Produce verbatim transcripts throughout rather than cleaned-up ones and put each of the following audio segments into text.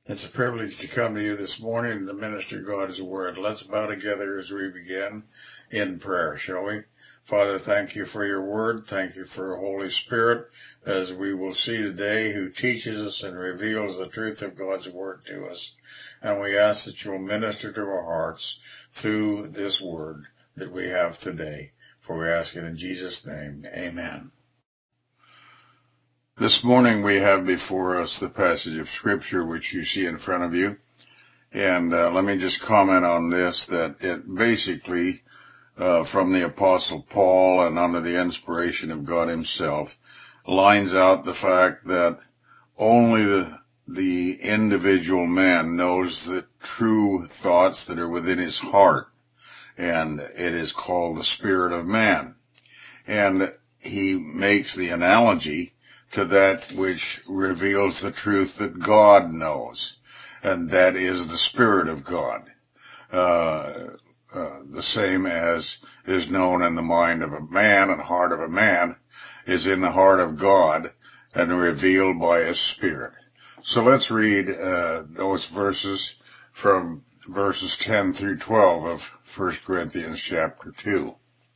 It's a privilege to come to you this morning to minister God's word. Let's bow together as we begin in prayer, shall we? Father, thank you for your word. Thank you for your Holy Spirit, as we will see today, who teaches us and reveals the truth of God's word to us. And we ask that you'll minister to our hearts through this word that we have today. For we ask it in Jesus' name. Amen. This morning we have before us the passage of Scripture which you see in front of you. And uh, let me just comment on this, that it basically, uh, from the Apostle Paul and under the inspiration of God himself, lines out the fact that only the, the individual man knows the true thoughts that are within his heart. And it is called the spirit of man. And he makes the analogy to that which reveals the truth that God knows, and that is the Spirit of God, uh, uh, the same as is known in the mind of a man and heart of a man is in the heart of God and revealed by his Spirit. So let's read uh, those verses from verses ten through twelve of First Corinthians chapter two.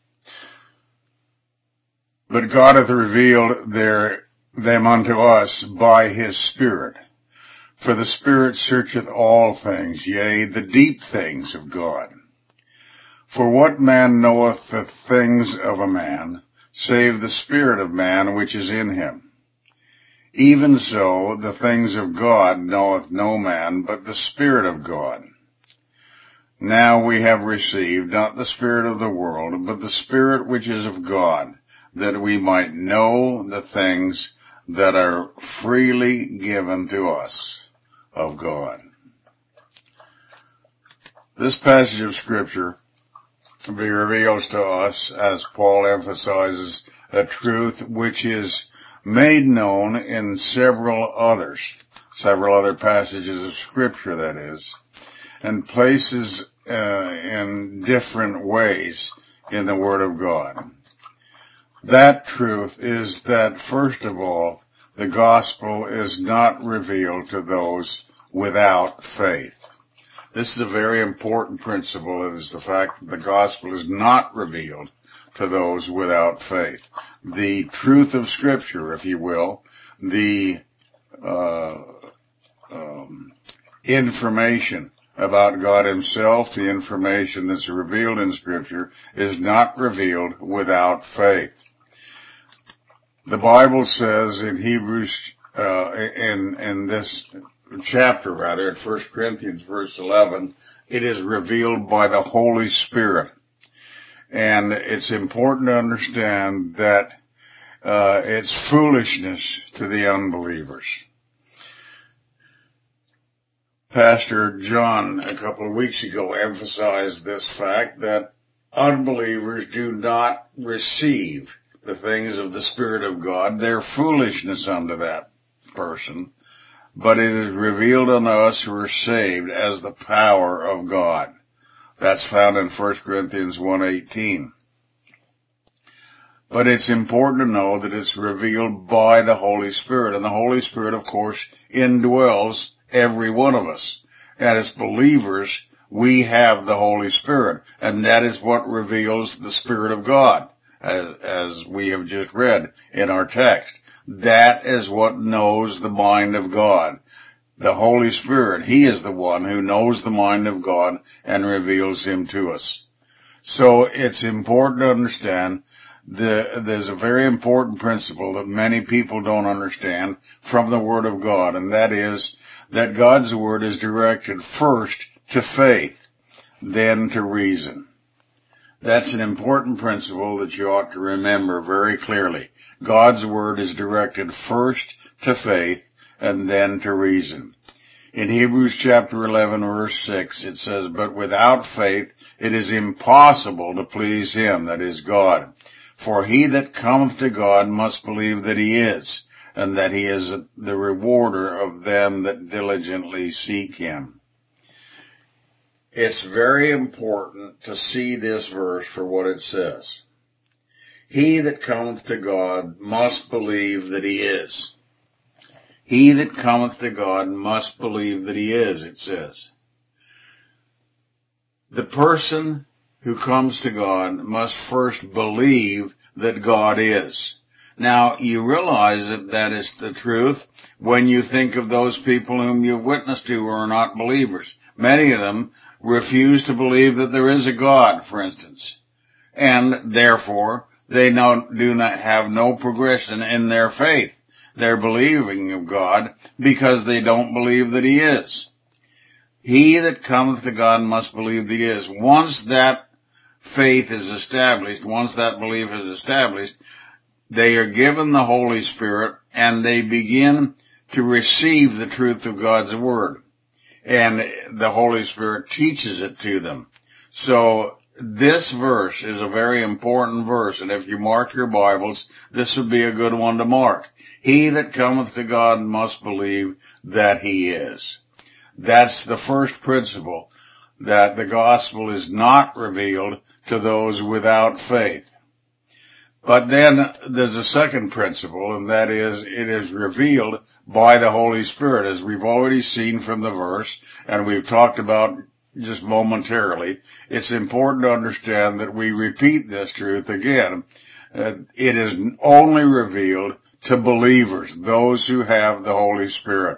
But God hath revealed their them unto us by his Spirit. For the Spirit searcheth all things, yea, the deep things of God. For what man knoweth the things of a man, save the spirit of man which is in him? Even so, the things of God knoweth no man, but the Spirit of God. Now we have received not the spirit of the world, but the Spirit which is of God, that we might know the things that are freely given to us of God. This passage of Scripture reveals to us, as Paul emphasizes, a truth which is made known in several others, several other passages of Scripture, that is, and places uh, in different ways in the Word of God. That truth is that, first of all, the gospel is not revealed to those without faith. This is a very important principle. It is the fact that the gospel is not revealed to those without faith. The truth of Scripture, if you will, the uh, um, information about God himself, the information that's revealed in Scripture, is not revealed without faith. The Bible says in Hebrews, uh, in, in this chapter rather, in First Corinthians verse eleven, it is revealed by the Holy Spirit. And it's important to understand that, uh, it's foolishness to the unbelievers. Pastor John, a couple of weeks ago, emphasized this fact that unbelievers do not receive the things of the Spirit of God. They're foolishness unto that person, but it is revealed unto us who are saved as the power of God. That's found in First Corinthians one eighteen. But it's important to know that it's revealed by the Holy Spirit, and the Holy Spirit, of course, indwells every one of us. And as believers, we have the Holy Spirit, and that is what reveals the Spirit of God. As, as we have just read in our text. That is what knows the mind of God. The Holy Spirit, he is the one who knows the mind of God and reveals him to us. So it's important to understand the, there's a very important principle that many people don't understand from the Word of God, and that is that God's Word is directed first to faith, then to reason. That's an important principle that you ought to remember very clearly. God's word is directed first to faith and then to reason. In Hebrews chapter eleven verse six it says, "But without faith it is impossible to please him," that is God. "For he that cometh to God must believe that he is, and that he is the rewarder of them that diligently seek him." It's very important to see this verse for what it says. He that cometh to God must believe that he is. He that cometh to God must believe that he is, it says. The person who comes to God must first believe that God is. Now, you realize that that is the truth when you think of those people whom you've witnessed to who are not believers. Many of them refuse to believe that there is a God, for instance, and therefore they no, do not have no progression in their faith. They're believing of God because they don't believe that he is. He that cometh to God must believe that he is. Once that faith is established, once that belief is established, they are given the Holy Spirit and they begin to receive the truth of God's Word. And the Holy Spirit teaches it to them. So this verse is a very important verse, and if you mark your Bibles, this would be a good one to mark. He that cometh to God must believe that he is. That's the first principle, that the gospel is not revealed to those without faith. But then there's a second principle, and that is it is revealed by the Holy Spirit, as we've already seen from the verse, and we've talked about just momentarily. It's important to understand that we repeat this truth again. Uh, it is only revealed to believers, those who have the Holy Spirit.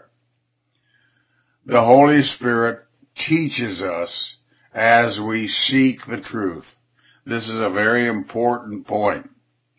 The Holy Spirit teaches us as we seek the truth. This is a very important point.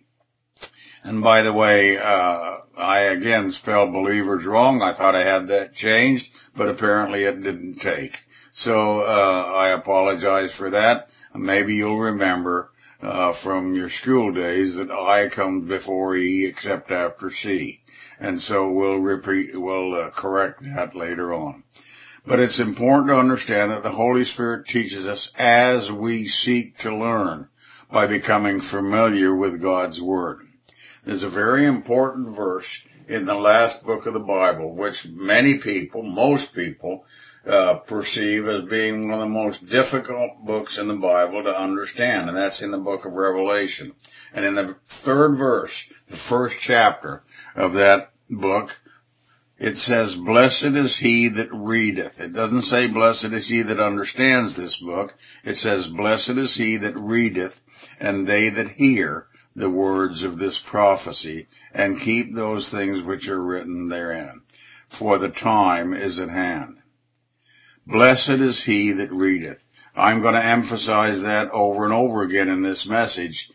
And by the way, uh, I again spelled believers wrong. I thought I had that changed, but apparently it didn't take. So, uh, I apologize for that. Maybe you'll remember, uh, from your school days that I comes before E except after C. And so we'll repeat, we'll uh, correct that later on. But it's important to understand that the Holy Spirit teaches us as we seek to learn by becoming familiar with God's Word. There's a very important verse in the last book of the Bible, which many people, most people, uh, perceive as being one of the most difficult books in the Bible to understand, and that's in the book of Revelation. And in the third verse, the first chapter of that book, it says, "Blessed is he that readeth." It doesn't say, "Blessed is he that understands this book." It says, "Blessed is he that readeth, and they that hear the words of this prophecy, and keep those things which are written therein, for the time is at hand." Blessed is he that readeth. I'm going to emphasize that over and over again in this message.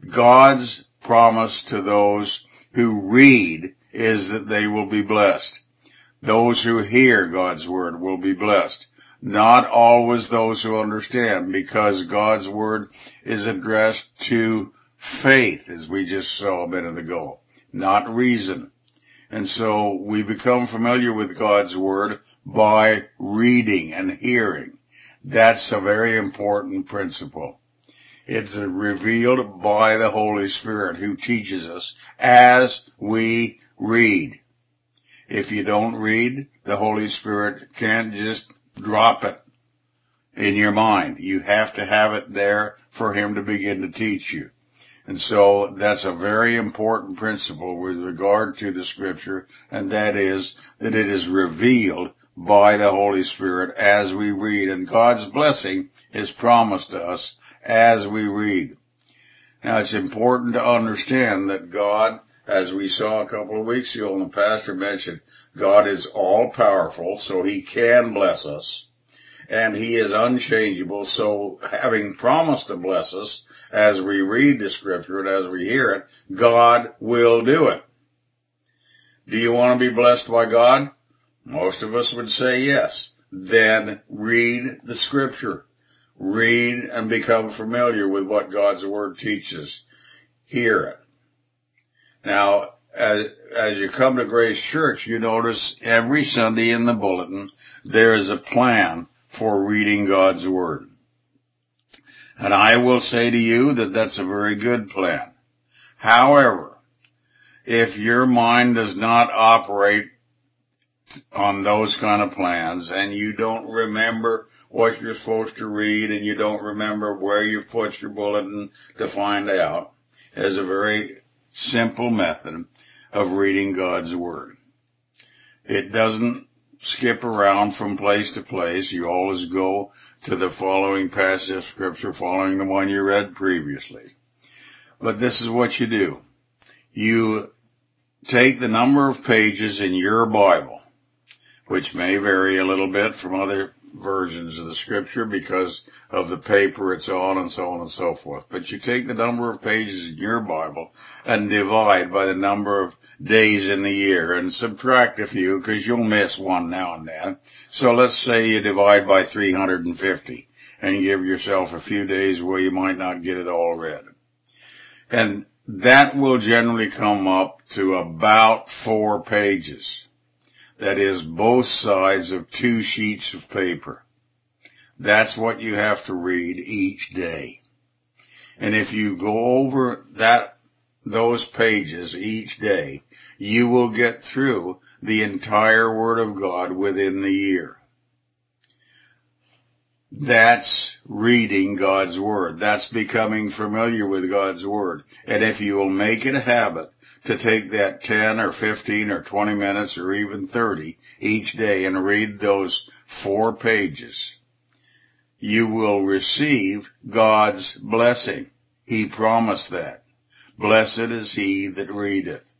God's promise to those who read is that they will be blessed. Those who hear God's word will be blessed. Not always those who understand, because God's word is addressed to faith, as we just saw a minute ago, not reason. And so we become familiar with God's word by reading and hearing. That's a very important principle. It's revealed by the Holy Spirit, who teaches us as we read. If you don't read, the Holy Spirit can't just drop it in your mind. You have to have it there for him to begin to teach you. And so that's a very important principle with regard to the scripture, and that is that it is revealed by the Holy Spirit as we read, and God's blessing is promised to us as we read. Now, it's important to understand that God, as we saw a couple of weeks ago, and the pastor mentioned, God is all powerful, so he can bless us. And he is unchangeable, so having promised to bless us as we read the scripture and as we hear it, God will do it. Do you want to be blessed by God? Most of us would say yes. Then read the scripture. Read and become familiar with what God's word teaches. Hear it. Now, as, as you come to Grace Church, you notice every Sunday in the bulletin, there is a plan for reading God's word. And I will say to you that that's a very good plan. However, if your mind does not operate on those kind of plans, and you don't remember what you're supposed to read, and you don't remember where you put your bulletin to find out, there's a very simple method of reading God's word. It doesn't skip around from place to place. You always go to the following passage of Scripture, following the one you read previously. But this is what you do. You take the number of pages in your Bible, which may vary a little bit from other versions of the Scripture because of the paper it's on and so on and so forth. But you take the number of pages in your Bible and divide by the number of days in the year and subtract a few because you'll miss one now and then. So let's say you divide by three hundred fifty and give yourself a few days where you might not get it all read. And that will generally come up to about four pages. That is both sides of two sheets of paper. That's what you have to read each day. And if you go over that, those pages each day, you will get through the entire Word of God within the year. That's reading God's Word. That's becoming familiar with God's Word. And if you will make it a habit to take that ten or fifteen or twenty minutes or even thirty each day and read those four pages, you will receive God's blessing. He promised that. Blessed is he that readeth.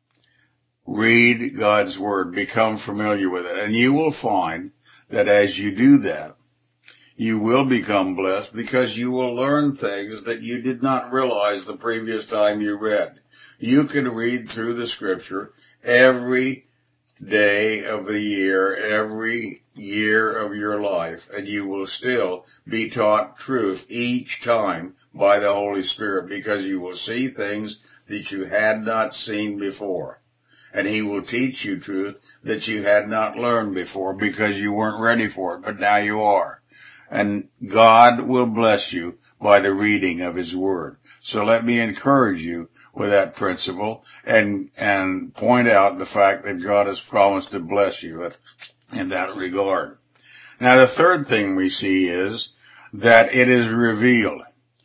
Read God's Word. Become familiar with it. And you will find that as you do that, you will become blessed because you will learn things that you did not realize the previous time you read. You can read through the Scripture every day of the year, every year of your life, and you will still be taught truth each time by the Holy Spirit because you will see things that you had not seen before. And he will teach you truth that you had not learned before because you weren't ready for it, but now you are. And God will bless you by the reading of his Word. So let me encourage you with that principle and, and point out the fact that God has promised to bless you with, in that regard. Now the third thing we see is that it is revealed.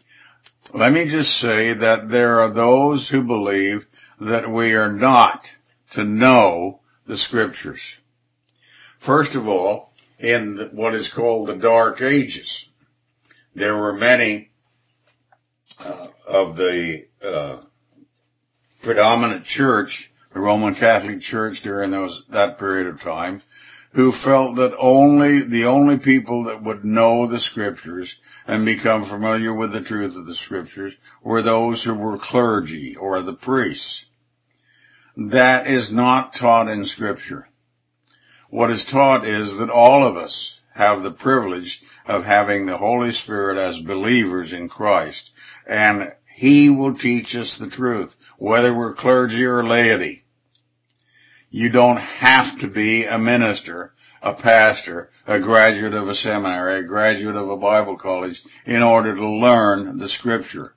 Let me just say that there are those who believe that we are not to know the Scriptures. First of all, in what is called the Dark Ages, there were many uh, of the uh, predominant church, the Roman Catholic Church during those that period of time, who felt that only the only people that would know the Scriptures and become familiar with the truth of the Scriptures were those who were clergy or the priests. That is not taught in Scripture. What is taught is that all of us have the privilege of having the Holy Spirit as believers in Christ, and he will teach us the truth, whether we're clergy or laity. You don't have to be a minister, a pastor, a graduate of a seminary, a graduate of a Bible college in order to learn the Scripture.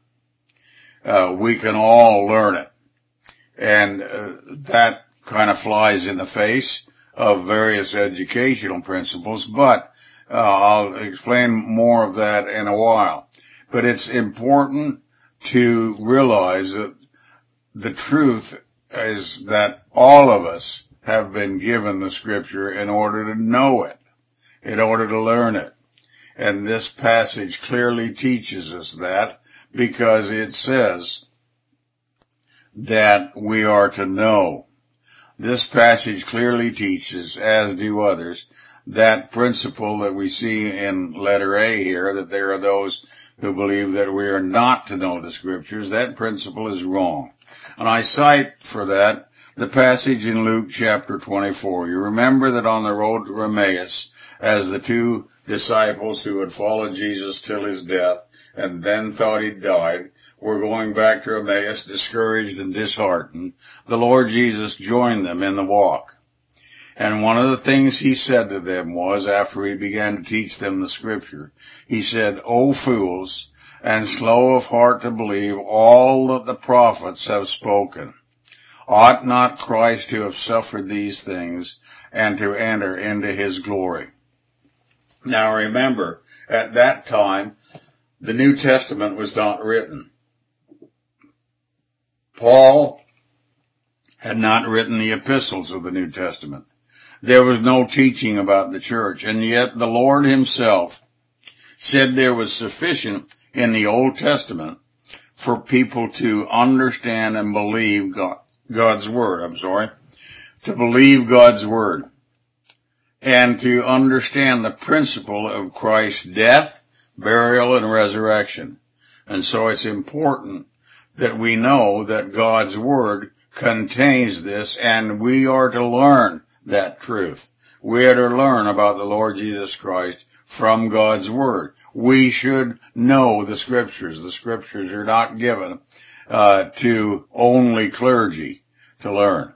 Uh, we can all learn it. And uh, that kind of flies in the face of various educational principles, but uh, I'll explain more of that in a while. But it's important to realize that the truth is that all of us have been given the Scripture in order to know it, in order to learn it. And this passage clearly teaches us that because it says that we are to know. This passage clearly teaches, as do others, that principle that we see in letter A here, that there are those who believe that we are not to know the Scriptures. That principle is wrong. And I cite for that the passage in Luke chapter twenty-four. You remember that on the road to Emmaus, as the two disciples who had followed Jesus till his death and then thought he'd died were going back to Emmaus, discouraged and disheartened, the Lord Jesus joined them in the walk. And one of the things he said to them was, after he began to teach them the Scripture, he said, "O fools, and slow of heart to believe all that the prophets have spoken. Ought not Christ to have suffered these things and to enter into his glory?" Now remember, at that time, the New Testament was not written. Paul had not written the epistles of the New Testament. There was no teaching about the church, and yet the Lord himself said there was sufficient in the Old Testament for people to understand and believe God, God's word. I'm sorry, to believe God's word and to understand the principle of Christ's death, burial, and resurrection. And so it's important that we know that God's word contains this, and we are to learn that truth. We are to learn about the Lord Jesus Christ from God's word. We should know the scriptures. The scriptures are not given uh, to only clergy to learn.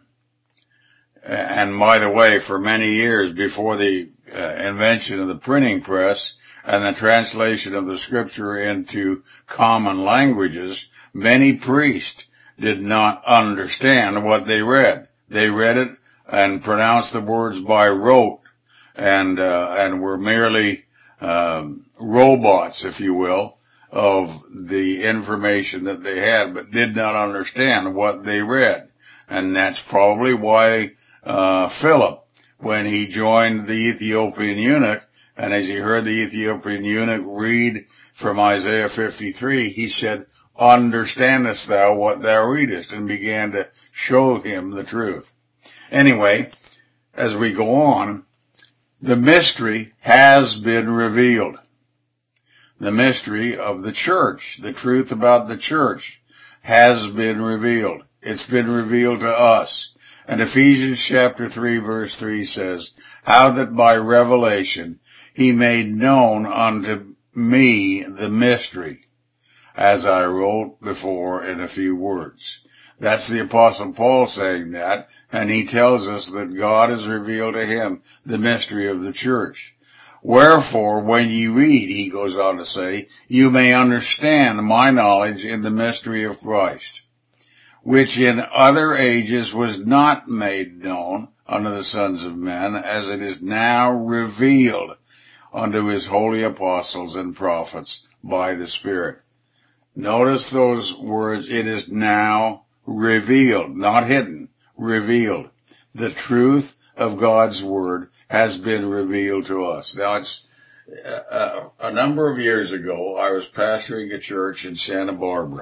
And by the way, for many years before the uh, invention of the printing press and the translation of the scripture into common languages, many priests did not understand what they read. They read it and pronounced the words by rote, and uh, and were merely um, robots, if you will, of the information that they had, but did not understand what they read. And that's probably why uh Philip, when he joined the Ethiopian eunuch, and as he heard the Ethiopian eunuch read from Isaiah fifty-three, he said, "Understandest thou what thou readest?" and began to show him the truth. Anyway, as we go on, the mystery has been revealed. The mystery of the church, the truth about the church, has been revealed. It's been revealed to us. And Ephesians chapter three verse three says, "How that by revelation he made known unto me the mystery, as I wrote before in a few words." That's the Apostle Paul saying that, and he tells us that God has revealed to him the mystery of the church. "Wherefore, when ye read," he goes on to say, "you may understand my knowledge in the mystery of Christ, which in other ages was not made known unto the sons of men, as it is now revealed unto his holy apostles and prophets by the Spirit." Notice those words, it is now revealed, not hidden, revealed. The truth of God's word has been revealed to us. Now, it's uh, a number of years ago, I was pastoring a church in Santa Barbara.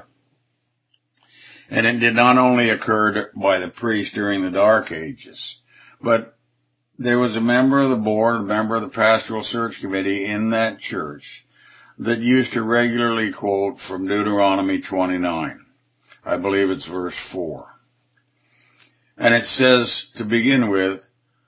And it did not only occur by the priest during the Dark Ages, but there was a member of the board, a member of the pastoral search committee in that church that used to regularly quote from Deuteronomy twenty-nine. I believe it's verse four. And it says, to begin with,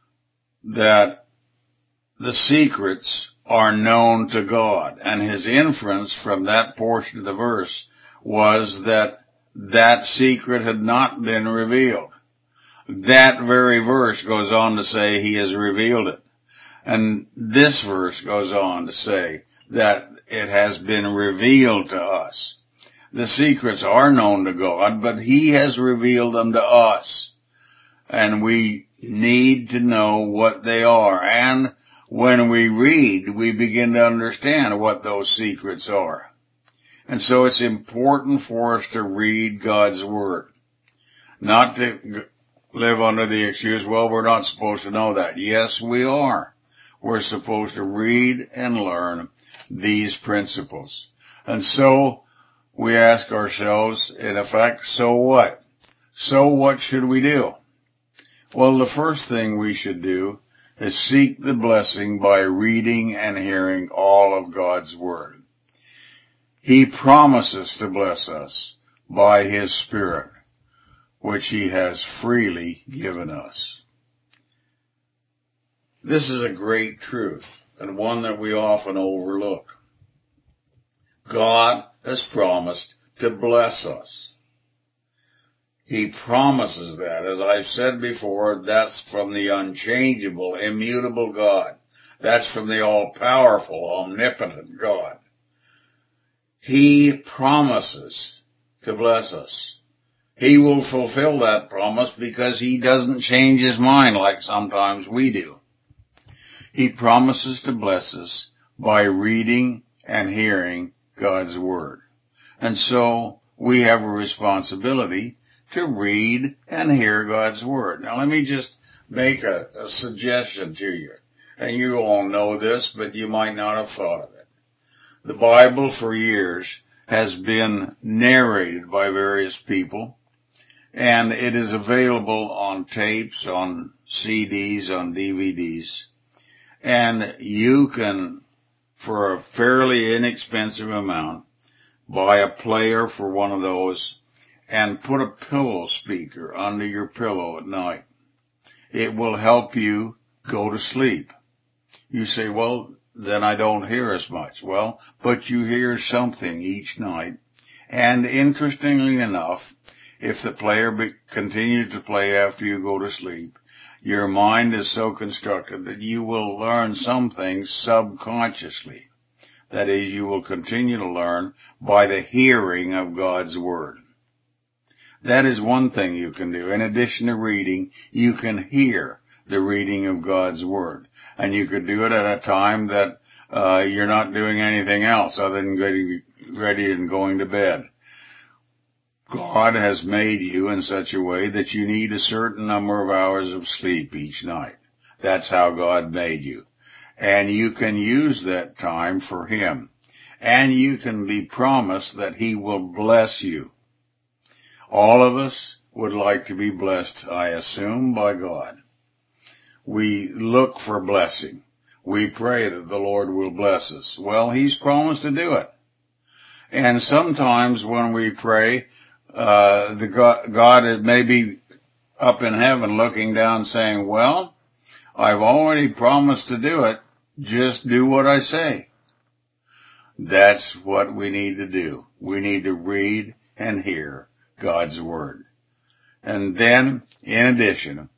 that the secrets are known to God. And his inference from that portion of the verse was that that secret had not been revealed. That very verse goes on to say he has revealed it. And this verse goes on to say that it has been revealed to us. The secrets are known to God, but he has revealed them to us. And we need to know what they are. And when we read, we begin to understand what those secrets are. And so it's important for us to read God's word. Not to live under the excuse, well, we're not supposed to know that. Yes, we are. We're supposed to read and learn these principles. And so we ask ourselves, in effect, so what? So what should we do? Well, the first thing we should do is seek the blessing by reading and hearing all of God's word. He promises to bless us by his Spirit, which he has freely given us. This is a great truth, and one that we often overlook. God has promised to bless us. He promises that. As I've said before, that's from the unchangeable, immutable God. That's from the all-powerful, omnipotent God. He promises to bless us. He will fulfill that promise because he doesn't change his mind like sometimes we do. He promises to bless us by reading and hearing God's word. And so we have a responsibility to read and hear God's word. Now let me just make a, a suggestion to you. And you all know this, but you might not have thought of it. The Bible for years has been narrated by various people, and it is available on tapes, on C Ds, on D V Ds. And you can, for a fairly inexpensive amount, buy a player for one of those and put a pillow speaker under your pillow at night. It will help you go to sleep. You say, well, then I don't hear as much. Well, but you hear something each night. And interestingly enough, if the player be- continues to play after you go to sleep, your mind is so constructed that you will learn some things subconsciously. That is, you will continue to learn by the hearing of God's Word. That is one thing you can do. In addition to reading, you can hear the reading of God's Word. And you could do it at a time that uh you're not doing anything else other than getting ready and going to bed. God has made you in such a way that you need a certain number of hours of sleep each night. That's how God made you. And you can use that time for Him. And you can be promised that He will bless you. All of us would like to be blessed, I assume, by God. We look for blessing. We pray that the Lord will bless us. Well, He's promised to do it. And sometimes when we pray, uh, the God, God is maybe up in heaven looking down saying, well, I've already promised to do it. Just do what I say. That's what we need to do. We need to read and hear God's Word. And then, in addition,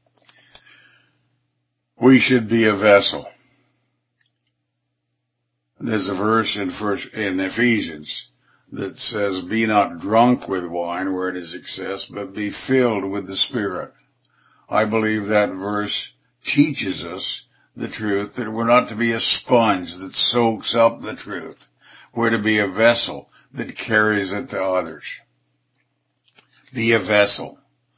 we should be a vessel. There's a verse in, first, in Ephesians that says, be not drunk with wine where it is excess, but be filled with the Spirit. I believe that verse teaches us the truth, that we're not to be a sponge that soaks up the truth. We're to be a vessel that carries it to others. Be a vessel.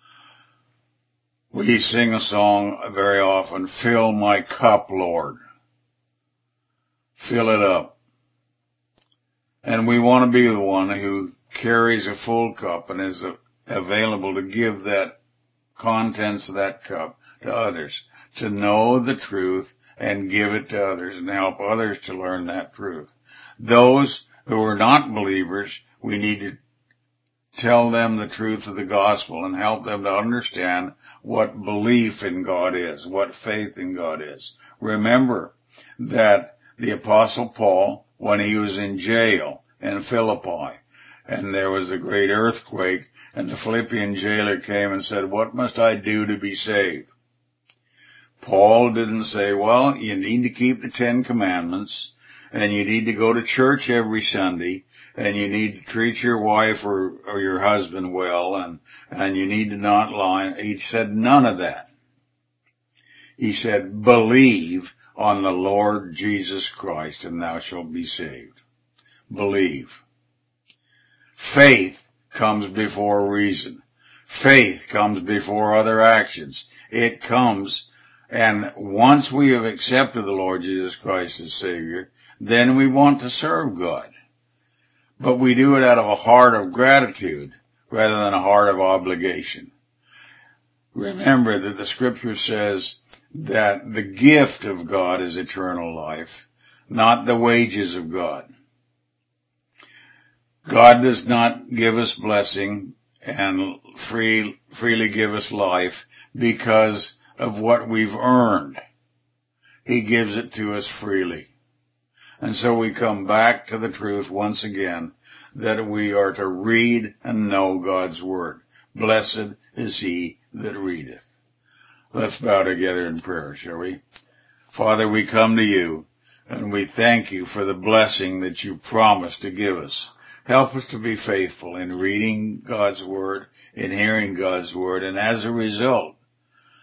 We sing a song very often, fill my cup, Lord. Fill it up. And we want to be the one who carries a full cup and is available to give that contents of that cup to others, to know the truth and give it to others and help others to learn that truth. Those who are not believers, we need to tell them the truth of the gospel and help them to understand what belief in God is, what faith in God is. Remember that the Apostle Paul, when he was in jail in Philippi, and there was a great earthquake, and the Philippian jailer came and said, what must I do to be saved? Paul didn't say, well, you need to keep the Ten Commandments, and you need to go to church every Sunday, and you need to treat your wife or, or your husband well, and, and you need to not lie. He said none of that. He said, believe on the Lord Jesus Christ, and thou shalt be saved. Believe. Faith comes before reason. Faith comes before other actions. It comes, and once we have accepted the Lord Jesus Christ as Savior, then we want to serve God. But we do it out of a heart of gratitude rather than a heart of obligation. Remember that the Scripture says that the gift of God is eternal life, not the wages of God. God does not give us blessing and free, freely give us life because of what we've earned. He gives it to us freely. And so we come back to the truth once again that we are to read and know God's Word. Blessed is he that readeth. Let's bow together in prayer, shall we? Father, we come to you and we thank you for the blessing that you promised to give us. Help us to be faithful in reading God's Word, in hearing God's Word, and as a result,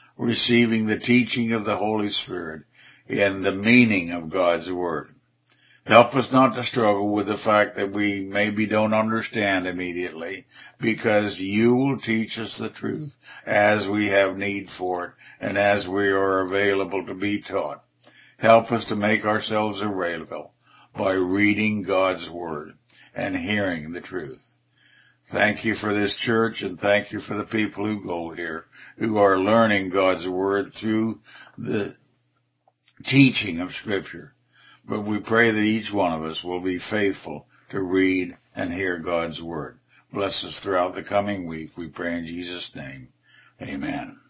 receiving the teaching of the Holy Spirit and the meaning of God's Word. Help us not to struggle with the fact that we maybe don't understand immediately, because you will teach us the truth as we have need for it and as we are available to be taught. Help us to make ourselves available by reading God's Word and hearing the truth. Thank you for this church, and thank you for the people who go here, who are learning God's Word through the teaching of Scripture. But we pray that each one of us will be faithful to read and hear God's Word. Bless us throughout the coming week, we pray in Jesus' name. Amen.